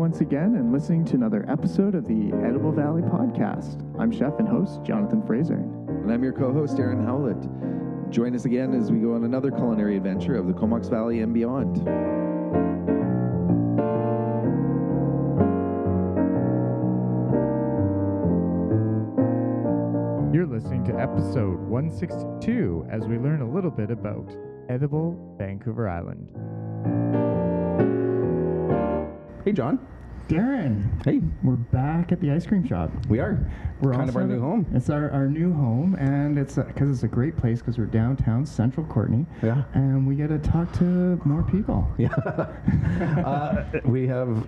once again and listening to another episode of the Edible Valley Podcast. I'm chef and host Jonathan Fraser. And I'm your co-host Aaron Howlett. Join us again as we go on another culinary adventure of the Comox Valley and beyond. You're listening to episode 162 as we learn a little bit about edible Vancouver Island. Hey, John. Darren. Hey. We're back at the ice cream shop. We are. We're kind of our new home. It's our new home, and it's because it's a great place because we're downtown Central Courtenay. Yeah. And we get to talk to more people. Yeah. We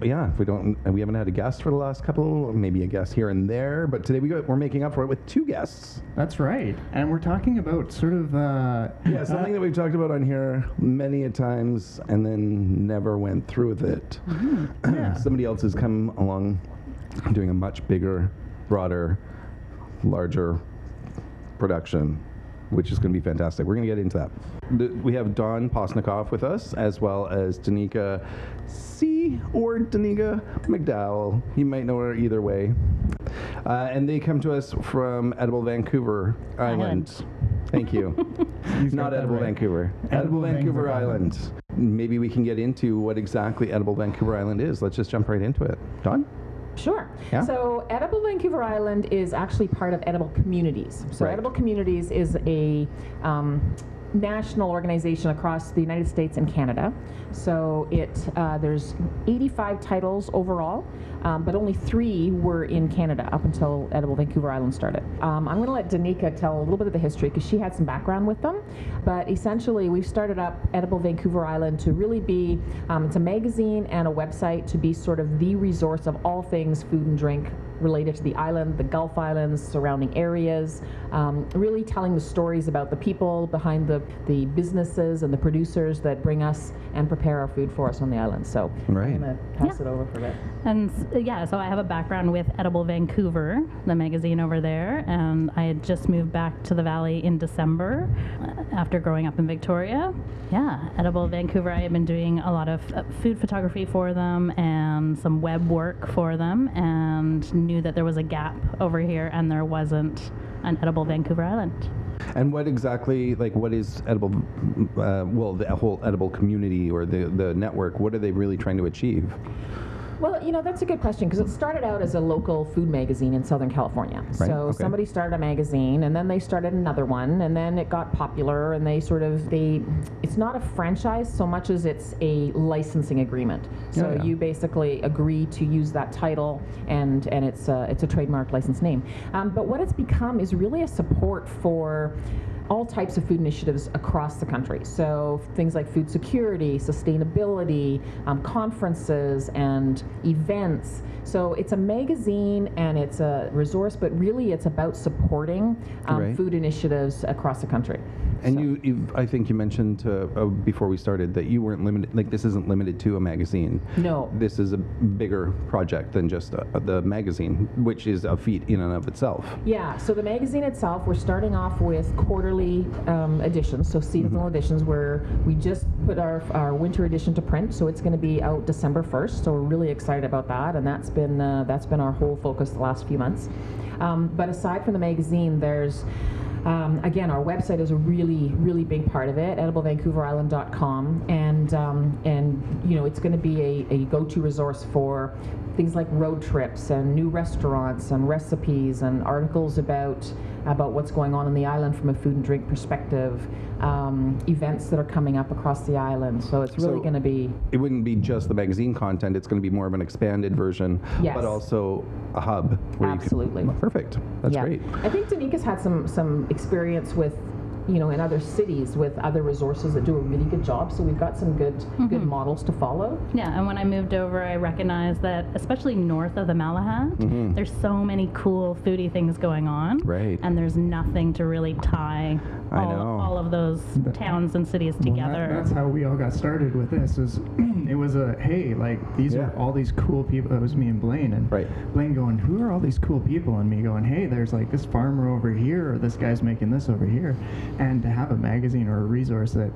haven't had a guest for the last couple, maybe a guest here and there, but today we're making up for it with two guests. That's right. And we're talking about sort of... something that we've talked about on here many a times and then never went through with it. Mm-hmm. Yeah. Somebody else has come along doing a much bigger, broader, larger production, which is going to be fantastic. We're going to get into that. We have Don Posnikoff with us, as well as Danica C. or Danica McDowell. You might know her either way. And they come to us from Edible Vancouver Island. Thank you. Not Edible right. Vancouver. Edible Vancouver Island. Maybe we can get into what exactly Edible Vancouver Island is. Let's just jump right into it. Don? Sure. Yeah? So Edible Vancouver Island is actually part of Edible Communities. So right. Edible Communities is a national organization across the United States and Canada. So there's 85 titles overall, but only 3 were in Canada up until Edible Vancouver Island started. I'm going to let Danica tell a little bit of the history because she had some background with them. But essentially, we've started up Edible Vancouver Island to really be, it's a magazine and a website to be sort of the resource of all things food and drink related to the island, the Gulf Islands, surrounding areas, really telling the stories about the people behind the businesses and the producers that bring us and prepare our food for us on the island. So right. I'm going to pass it over for that. And so I have a background with Edible Vancouver, the magazine over there, and I had just moved back to the valley in December after growing up in Victoria. Yeah, Edible Vancouver, I had been doing a lot of food photography for them and some web work for them, and knew that there was a gap over here and there wasn't an Edible Vancouver Island. And what exactly, what is Edible, the whole Edible community or the network, what are they really trying to achieve? Well, that's a good question because it started out as a local food magazine in Southern California. Right, So okay. Somebody started a magazine and then they started another one and then it got popular and it's not a franchise so much as it's a licensing agreement. So Yeah. you basically agree to use that title and it's a trademark license name. But what it's become is really a support for all types of food initiatives across the country. So things like food security, sustainability, conferences and events. So it's a magazine and it's a resource, but really it's about supporting Right. food initiatives across the country. And I think you mentioned before we started that you weren't limited, this isn't limited to a magazine. No. This is a bigger project than just the magazine, which is a feat in and of itself. Yeah, so the magazine itself, we're starting off with quarterly editions, so seasonal editions, where we just put our winter edition to print, so it's going to be out December 1st, so we're really excited about that, and that's been our whole focus the last few months. But aside from the magazine, there's again, our website is a really, really big part of it, ediblevvancouverisland.com, and it's going to be a go-to resource for things like road trips and new restaurants and recipes and articles about what's going on the island from a food and drink perspective, events that are coming up across the island. So it's really going to be... It wouldn't be just the magazine content, it's going to be more of an expanded version, Yes. but also a hub. Where Absolutely. Perfect. That's great. I think Danica's had some experience with, in other cities with other resources that do a really good job. So we've got some good models to follow. Yeah, and when I moved over, I recognized that, especially north of the Malahat, there's so many cool foodie things going on. Right. And there's nothing to really tie all of those towns and cities together. That's how we all got started with this. It was these are all these cool people. It was me and Blaine, and Blaine going, who are all these cool people? And me going, hey, there's this farmer over here, or this guy's making this over here. And to have a magazine or a resource that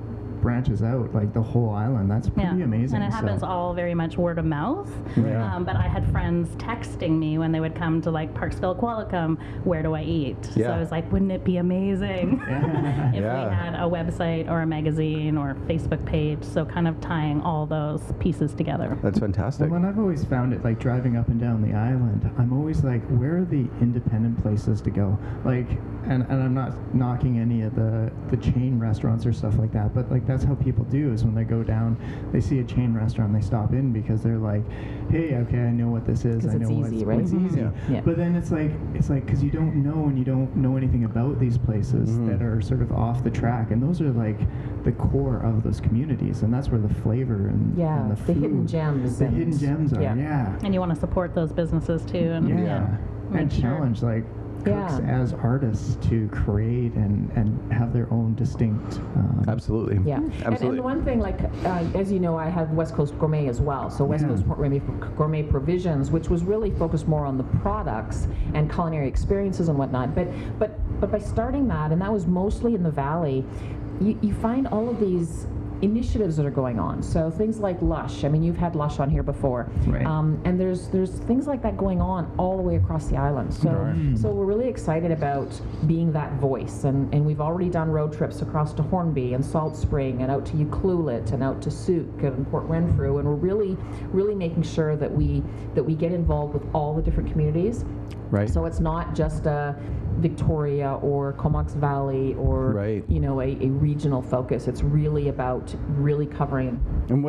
branches out like the whole island. That's pretty amazing. And it happens all very much word of mouth. Yeah. But I had friends texting me when they would come to like Parksville, Qualicum, where do I eat? Yeah. So I was like, wouldn't it be amazing if we had a website or a magazine or Facebook page? So kind of tying all those pieces together. That's fantastic. Well, and I've always found it, like driving up and down the island, I'm always like, where are the independent places to go? Like, and I'm not knocking any of the chain restaurants or stuff like that, but like that's how people do, is when they go down, they see a chain restaurant, they stop in because they're like, hey, okay, I know what this is. I know it's easy, right? It's easy. Yeah. But then it's like because you don't know, and you don't know anything about these places that are sort of off the track, and those are like the core of those communities, and that's where the flavor and the food, hidden gems. the hidden gems are. Yeah. And you want to support those businesses too. And And challenge like cooks as artists to create and have their own distinct. Absolutely. Yeah. Absolutely. And the one thing, like as you know, I have West Coast Gourmet as well. So West Coast Gourmet Provisions, which was really focused more on the products and culinary experiences and whatnot. But by starting that, and that was mostly in the Valley, you find all of these initiatives that are going on. So things like Lush. I mean, you've had Lush on here before. Right. And there's things like that going on all the way across the island. So we're really excited about being that voice. And we've already done road trips across to Hornby and Salt Spring and out to Ucluelet and out to Souk and Port Renfrew. And we're really, really making sure that we get involved with all the different communities. Right. So it's not just a Victoria or Comox Valley or a regional focus. It's really about really covering. And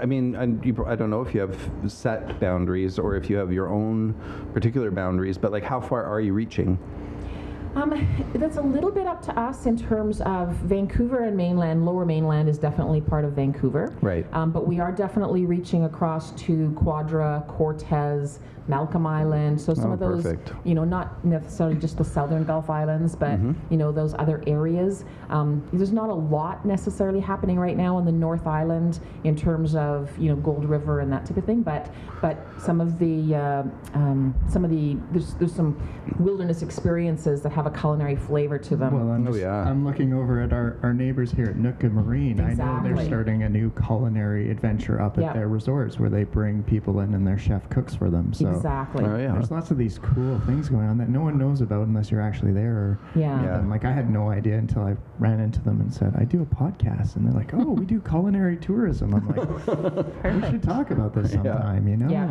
I don't know if you have set boundaries or if you have your own particular boundaries, but like how far are you reaching? That's a little bit up to us in terms of Vancouver and mainland. Lower Mainland is definitely part of Vancouver. Right. But we are definitely reaching across to Quadra, Cortez, Malcolm Island. So some of those, perfect. Not necessarily just the southern Gulf Islands, but those other areas. There's not a lot necessarily happening right now on the North Island in terms of Gold River and that type of thing. But some of the there's some wilderness experiences that have a culinary flavor to them. Well, I'm looking over at our neighbors here at Nootka Marine. Exactly. I know they're starting a new culinary adventure up at their resorts where they bring people in and their chef cooks for them. So exactly. There's lots of these cool things going on that no one knows about unless you're actually there. And like I had no idea until I ran into them and said, I do a podcast. And they're like, oh, we do culinary tourism. I'm like, we should talk about this sometime,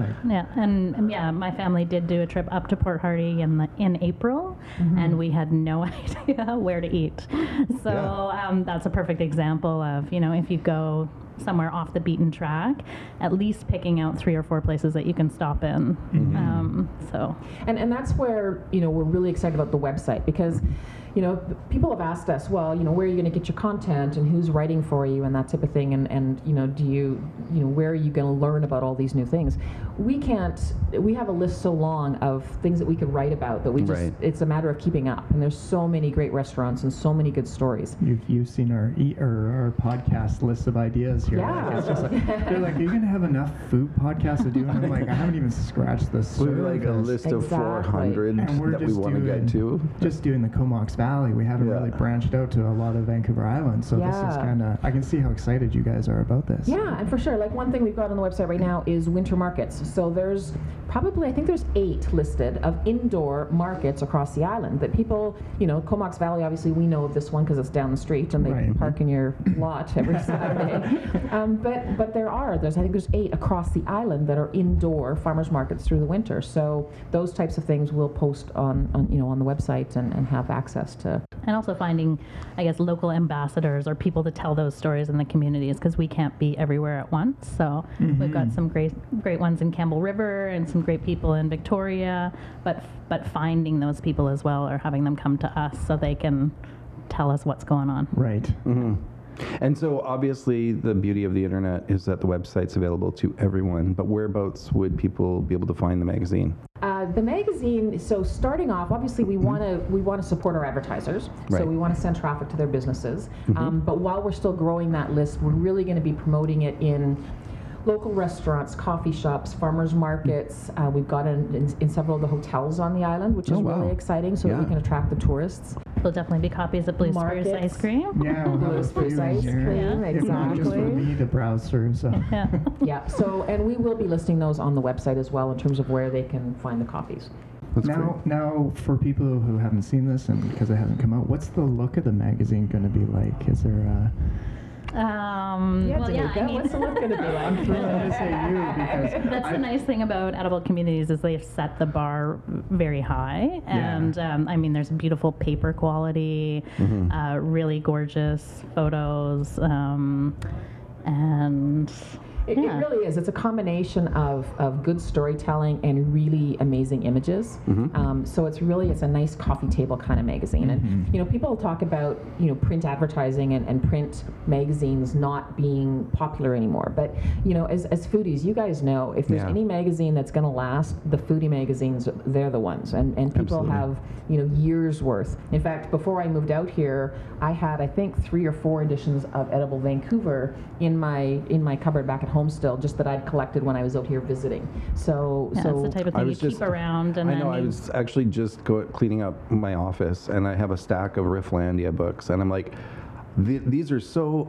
My family did do a trip up to Port Hardy in April, and we had no idea where to eat. So that's a perfect example of, if you go somewhere off the beaten track, at least picking out 3 or 4 places that you can stop in. And that's where we're really excited about the website, because people have asked us, well, where are you going to get your content and who's writing for you and that type of thing, and do you where are you going to learn about all these new things? We have a list so long of things that we could write about that we just it's a matter of keeping up, and there's so many great restaurants and so many good stories. You've seen our podcast list of ideas here. Like, it's just like, they're like, are you going to have enough food podcasts to do? And I'm like, I haven't even scratched the surface. We have like a list of 400 that we want to get to. Just doing the Comox Valley. We haven't really branched out to a lot of Vancouver Island, so this is kind of, I can see how excited you guys are about this. Yeah, and for sure, like one thing we've got on the website right now is winter markets. So there's probably, I think there's 8 listed of indoor markets across the island that people, Comox Valley, obviously we know of this one because it's down the street and they park in your lot every Saturday. But I think there's 8 across the island that are indoor farmers markets through the winter. So those types of things we'll post on the website and have access to. And also finding, I guess, local ambassadors or people to tell those stories in the communities, because we can't be everywhere at once. So we've got some great ones in Campbell River and some great people in Victoria, but finding those people as well, or having them come to us so they can tell us what's going on. Right. Mm-hmm. And so obviously the beauty of the internet is that the website's available to everyone, but whereabouts would people be able to find the magazine? The magazine, so starting off, obviously we want to support our advertisers, so we want to send traffic to their businesses. But while we're still growing that list, we're really going to be promoting it in local restaurants, coffee shops, farmers markets. We've got in several of the hotels on the island, which is really exciting, so that we can attract the tourists. There'll definitely be copies of Blue Spruce Markets. ice cream. Yeah, we'll have Blue a Spruce few in ice here. cream, If not just for exactly. me to browse through. So. Yeah. Yeah, so, and we will be listing those on the website as well in terms of where they can find the copies. That's great. Now, for people who haven't seen this and because it hasn't come out, what's the look of the magazine going to be like? Is there Danica, what's the look going to be like? I'm throwing this at you because That's the nice thing about Edible Communities is they've set the bar very high, and I mean there's beautiful paper quality, really gorgeous photos, and It yeah. really is. It's a combination of good storytelling and really amazing images. So it's a nice coffee table kind of magazine. And people talk about print advertising and print magazines not being popular anymore. But as foodies, you guys know if there's Yeah. any magazine that's going to last, the foodie magazines, they're the ones. And people Absolutely. have years worth. In fact, before I moved out here, I had I think 3 or 4 editions of Edible Vancouver in my cupboard back at home still, just that I'd collected when I was out here visiting. So yeah, it's the type of I thing you was keep just- around, and I then know. I you- was actually just cleaning up my office, and I have a stack of Rifflandia books, and I'm like, these are so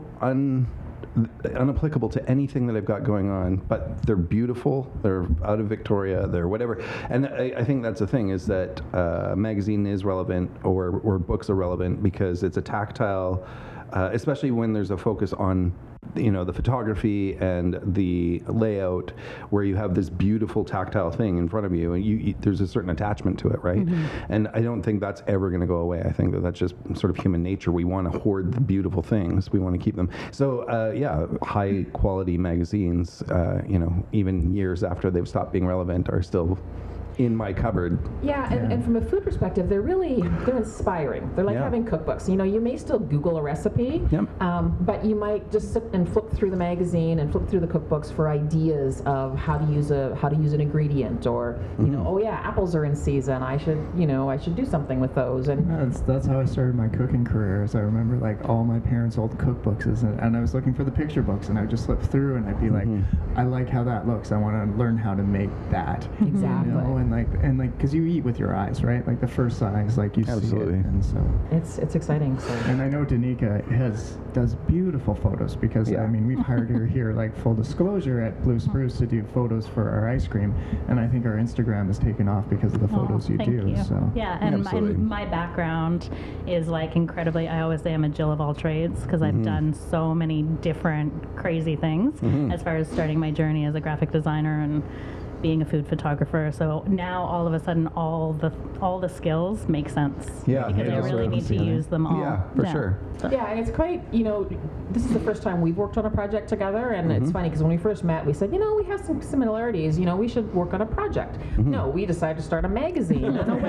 unapplicable to anything that I've got going on, but they're beautiful. They're out of Victoria. They're whatever. And I think that's the thing is that magazine is relevant or books are relevant because it's a tactile, especially when there's a focus on the photography and the layout where you have this beautiful tactile thing in front of you and you there's a certain attachment to it, right? And I don't think that's ever going to go away. I think that's just sort of human nature. We want to hoard the beautiful things. We want to keep them. So high quality magazines, even years after they've stopped being relevant are still in my cupboard. Yeah, and from a food perspective, they're inspiring. They're like Yeah. having cookbooks. You may still Google a recipe, Yep. but you might just sit and flip through the magazine and flip through the cookbooks for ideas of how to use an ingredient, or oh yeah, apples are in season. I should do something with those. And that's how I started my cooking career. As I remember, like all my parents' old cookbooks, and I was looking for the picture books, and I would just flip through, and I'd be like, I like how that looks. I want to learn how to make that. Exactly. And because you eat with your eyes, right? Like the first eyes, like you Absolutely. see it, and so. it's exciting. So. And I know Danica does beautiful photos because Yeah. I mean we've hired her here, like full disclosure, at Blue Spruce to do photos for our ice cream, and I think our Instagram has taken off because of the photos you thank do. you. So Yeah, and Absolutely. my background is like incredibly, I always say I'm a Jill of all trades because I've done so many different crazy things as far as starting my journey as a graphic designer and being a food photographer. So now all of a sudden all the skills make sense. Yeah, Because it I all really need comes to together. use them all. Yeah, for sure. So- Yeah, and it's quite, this is the first time we've worked on a project together, and it's funny because when we first met, we said, we have some similarities, we should work on a project. No, we decided to start a magazine and a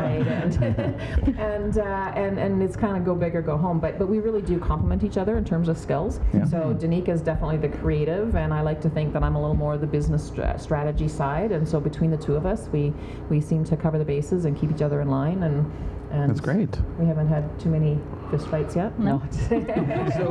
website, and it's kind of go big or go home, but we really do complement each other in terms of skills. Yeah. So Danica is definitely the creative, and I like to think that I'm a little more the business strategy side, and so between the two of us, we seem to cover the bases and keep each other in line, and That's great. we haven't had too many fist fights yet. No. So,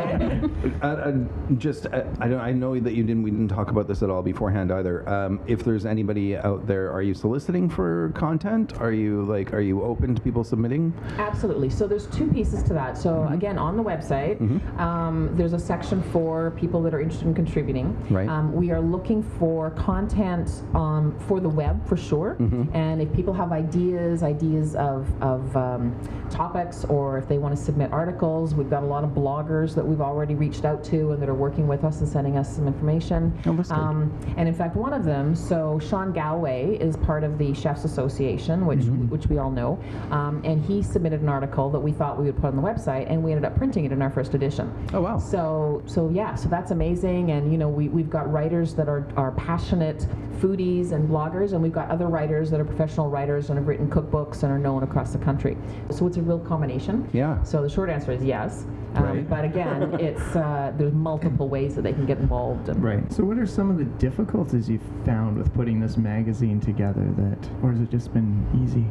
I know that we didn't talk about this at all beforehand either. If there's anybody out there, are you soliciting for content? Are you open to people submitting? Absolutely. So there's 2 pieces to that. So again, on the website, there's a section for people that are interested in contributing. Right. We are looking for content for the web for sure. And if people have ideas of topics, or if they want to submit articles, we've got a lot of bloggers that we've already reached out to and that are working with us and sending us some information. Oh, that's good. And in fact, one of them, so Sean Galway is part of the Chefs Association, which we all know, and he submitted an article that we thought we would put on the website, and we ended up printing it in our first edition. Oh, wow. So that's amazing, and we've got writers that are passionate foodies and bloggers, and we've got other writers that are professional writers and have written cookbooks and are known across the country. So it's a real combination. Yeah. So the short answer is yes. Right. But again, it's there's multiple ways that they can get involved. And right. So what are some of the difficulties you've found with putting this magazine together? Or has it just been easy?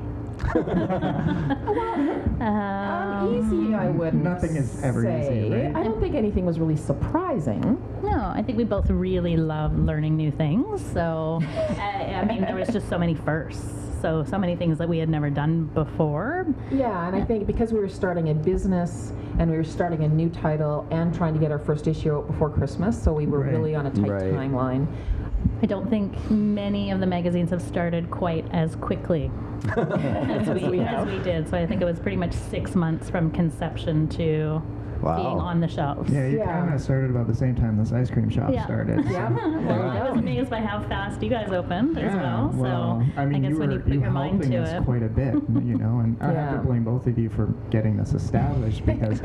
Easy, I wouldn't Nothing is ever say. easy, right? I don't think anything was really surprising. No, I think we both really love learning new things. So, I mean, there was just so many firsts. so many things that we had never done before. Yeah, and I think because we were starting a business and we were starting a new title and trying to get our first issue out before Christmas, so we were Right. really on a tight Right. timeline. I don't think many of the magazines have started quite as quickly as we did. So I think it was pretty much 6 months from conception to Wow. being on the shelves. Yeah, you Yeah. kind of started about the same time this ice cream shop Yeah. started. Yeah. Well, I was amazed by how fast you guys opened as well. well, So I mean, guess you when were you put your mind helping to us it. quite a bit, you know, and I have Yeah. to blame both of you for getting this established because,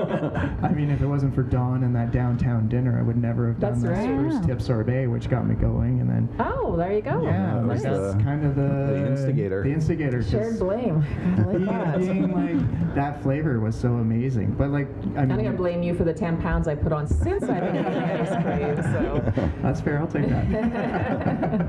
I mean, if it wasn't for Dawn and that downtown dinner, I would never have done That's this right. first Yeah. tip sorbet, which got me going, and then Oh, there you go. yeah, that like was that's the- kind of the instigator. The instigator. 'cause Shared blame. I like that. being like that flavor was so amazing, but like I I'm mean, going to blame you for the 10 pounds I put on since I've been eating ice cream. So. that's fair. I'll take that.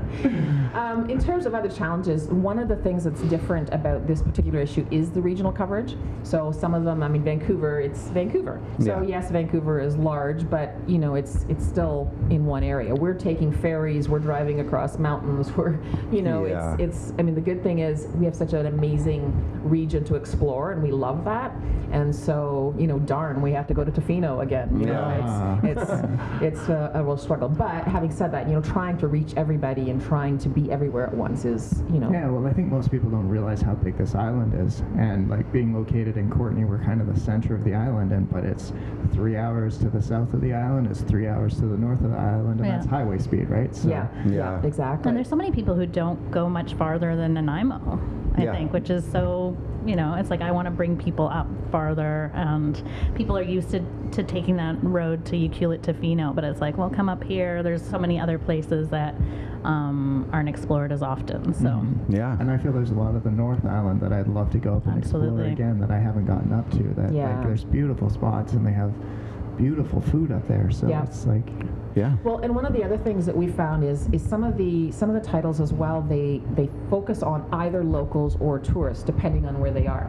In terms of other challenges, one of the things that's different about this particular issue is the regional coverage. So some of them, I mean, Vancouver, it's Vancouver. So Yeah. yes, Vancouver is large, but you know, it's still in one area. We're taking ferries, we're driving across mountains, we're, you know, Yeah. it's. I mean, the good thing is we have such an amazing region to explore, and we love that. And so, you know, darn, we have to go to Tofino again. You Yeah. know, it's a real struggle. But having said that, you know, trying to reach everybody and trying to be everywhere at once is, you know. Yeah, well, I think most people don't realize how big this island is, and like being located in Courtenay, we're kind of the center of the island, and but it's 3 hours to the south of the island, it's 3 hours to the north of the island, and Yeah. that's highway speed, right? So, Yeah, Yeah. exactly. And there's so many people who don't go much farther than Nanaimo, I Yeah. think, which is so, you know, it's like I want to bring people up farther, and people are used to taking that road to Ucluelet to Fino, but it's like, well, come up here. There's so many other places that aren't explored as often. So, Yeah. And I feel there's a lot of the North Island that I'd love to go up and explore Absolutely. again that I haven't gotten up to. That Yeah. like there's beautiful spots and they have beautiful food up there. So Yeah. it's like Yeah. Well, and one of the other things that we found is some of the titles as well. They focus on either locals or tourists, depending on where they are.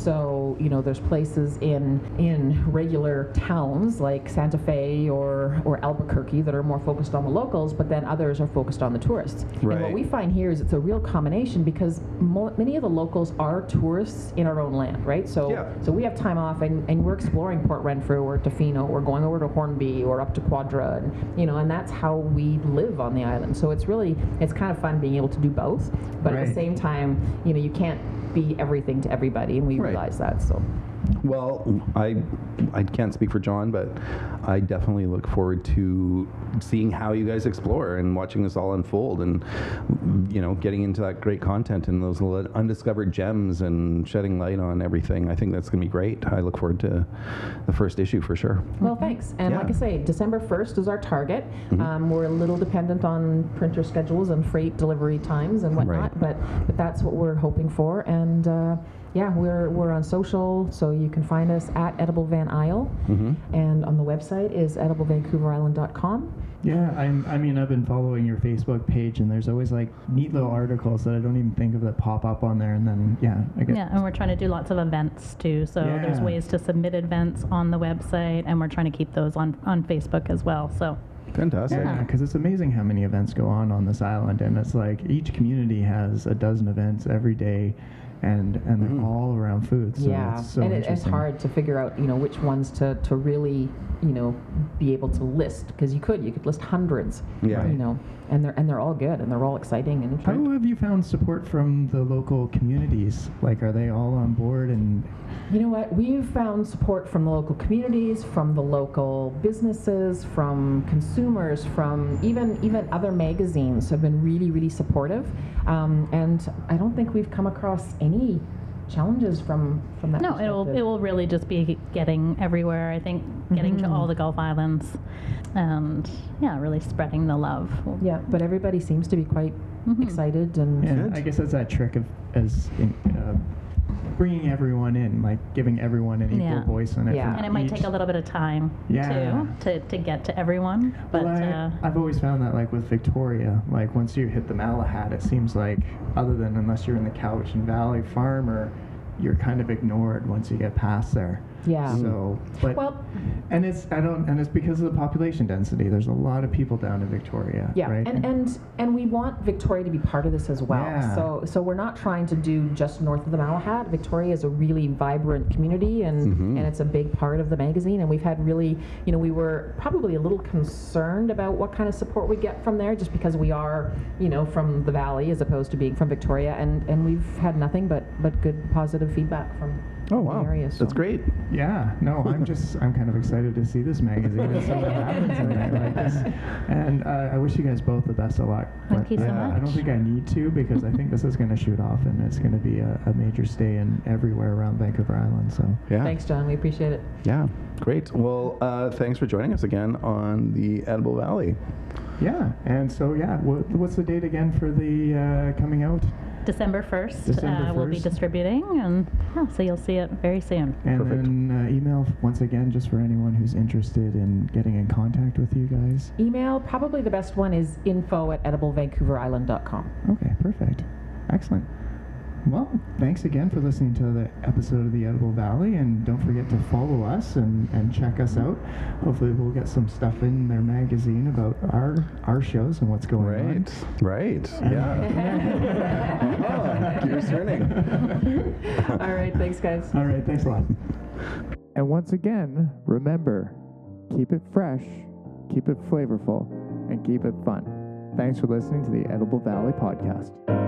So you know, there's places in regular towns like Santa Fe or Albuquerque that are more focused on the locals, but then others are focused on the tourists. And what Right. we find here is it's a real combination because many of the locals are tourists in our own land, right? So Yeah. so we have time off and we're exploring Port Renfrew or Tofino. We're going over to Hornby or up to Quadra, and you know, and that's how we live on the island. So it's kind of fun being able to do both, but at the Right. same time, you know, you can't be everything to everybody, and we Right. realize that. So Well, I can't speak for John, but I definitely look forward to seeing how you guys explore and watching this all unfold, and you know, getting into that great content and those little undiscovered gems and shedding light on everything. I think that's going to be great. I look forward to the first issue for sure. well, thanks. And Yeah. like I say, December 1st is our target. We're a little dependent on printer schedules and freight delivery times and whatnot, Right. but that's what we're hoping for. And yeah, we're on social, so you can find us at Edible Van Isle, and on the website is ediblevvancouverisland.com. yeah, I mean I've been following your Facebook page and there's always like neat little articles that I don't even think of that pop up on there, and then I get yeah, and we're trying to do lots of events too. So there's Yeah. ways to submit events on the website, and we're trying to keep those on Facebook as well. So, Fantastic. Yeah, because it's amazing how many events go on this island, and it's like each community has a dozen events every day, and they're all around food. So Yeah, it's so and it's interesting. hard to figure out, you know, which ones to really, you know, be able to list, because you could list hundreds, Yeah. you know, and they're all good and they're all exciting and How have you found support from the local communities? Like, are they all on board? And You know what? We've found support from the local communities, from the local businesses, from consumers, from even other magazines have been really, really supportive. And I don't think we've come across any challenges from that no, perspective. it will really just be getting everywhere. I think getting to all the Gulf Islands, and yeah, really spreading the love. Yeah, but everybody seems to be quite excited and yeah, Good. I guess that's that trick of bringing everyone in, like giving everyone an equal Yeah. voice in it. Yeah. from And it might each- take a little bit of time Yeah. too to get to everyone. But Well, I've always found that, like with Victoria, like once you hit the Malahat, it seems like, other than unless you're in the Cowichan Valley Farm, or you're kind of ignored once you get past there. Yeah. So, but Well, and it's because of the population density. There's a lot of people down in Victoria. yeah, Right? and we want Victoria to be part of this as well. Yeah. So we're not trying to do just north of the Malahat. Victoria is a really vibrant community, and it's a big part of the magazine. And we've had really, we were probably a little concerned about what kind of support we get from there, just because we are, from the Valley as opposed to being from Victoria, and we've had nothing but good positive feedback from Oh, the wow. area. So. That's great. Yeah, no, I'm kind of excited to see this magazine and see what happens in there. Like this. And I wish you guys both the best of luck. Thank you so I much. don't think I need to, because I think this is going to shoot off, and it's going to be a major stay in everywhere around Vancouver Island. So Yeah. Thanks, John. We appreciate it. Yeah. Great. Well, thanks for joining us again on the Edible Valley. yeah, and so what's the date again for the coming out? December 1st, December we'll be 1st. distributing, and so you'll see it very soon. And Perfect. then email once again, just for anyone who's interested in getting in contact with you guys. Email, probably the best one is info@ediblevancouverisland.com. Okay, perfect. Excellent. Well, thanks again for listening to the episode of the Edible Valley, and don't forget to follow us and check us out. Hopefully we'll get some stuff in their magazine about our shows and what's going on. Right. Yeah. Oh, gears turning. All right, thanks, guys. All right, thanks a lot. And once again, remember, keep it fresh, keep it flavorful, and keep it fun. Thanks for listening to the Edible Valley Podcast.